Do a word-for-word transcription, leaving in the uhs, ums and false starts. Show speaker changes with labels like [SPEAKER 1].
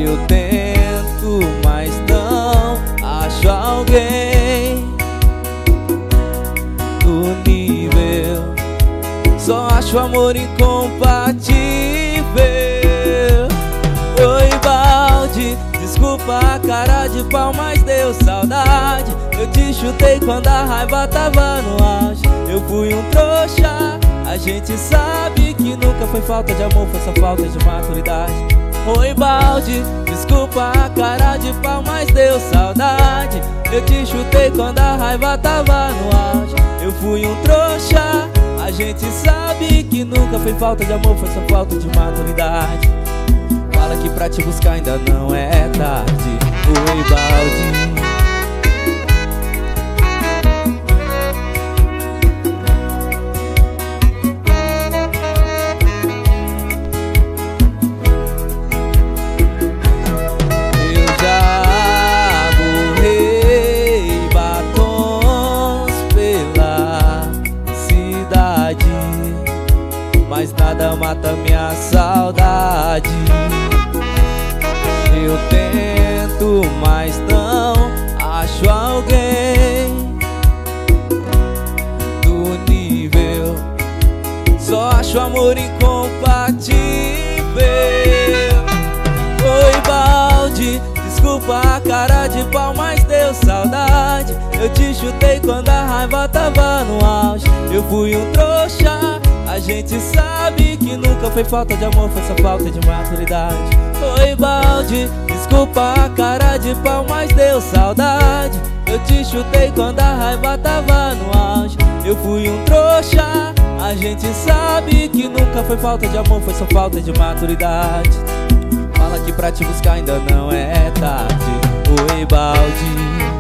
[SPEAKER 1] Eu tento, mas não acho alguém do nível. Só acho amor incompatível. Oi, balde, desculpa a cara de pau, mas deu saudade. Eu te chutei quando a raiva tava no auge. Eu fui um trouxa. A gente sabe que nunca foi falta de amor, foi só falta de maturidade. Oi, balde, desculpa a cara de pau, mas deu saudade. Eu te chutei quando a raiva tava no auge. Eu fui um trouxa. A gente sabe que nunca foi falta de amor, foi só falta de maturidade. Fala que pra te buscar ainda não é tarde. Oi, balde. Mas nada mata minha saudade. Eu tento, mas não acho alguém do nível. Só acho amor incompatível. Oi, balde, desculpa a cara de pau, mas deu saudade. Eu te chutei quando a raiva tava no auge. Eu fui um trouxa. A gente sabe que nunca foi falta de amor, foi só falta de maturidade. Oi, balde, desculpa a cara de pau, mas deu saudade. Eu te chutei quando a raiva tava no auge. Eu fui um trouxa. A gente sabe que nunca foi falta de amor, foi só falta de maturidade. Fala que pra te buscar ainda não é tarde. Oi, balde.